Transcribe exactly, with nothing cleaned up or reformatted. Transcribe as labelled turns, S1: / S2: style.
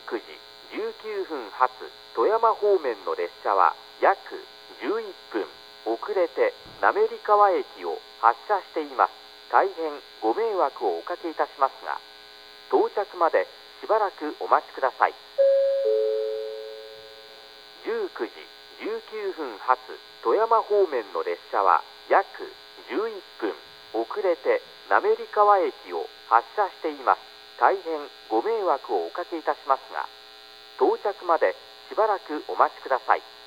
S1: くじじゅうきゅうふん発富山方面の列車は約じゅういっぷん遅れて滑川駅を発車しています。大変ご迷惑をおかけいたしますが、到着までしばらくお待ちください。じゅうくじじゅうきゅうふん発富山方面の列車は約じゅういっぷん遅れて滑川駅を発車しています。大変ご迷惑をおかけいたしますが、到着までしばらくお待ちください。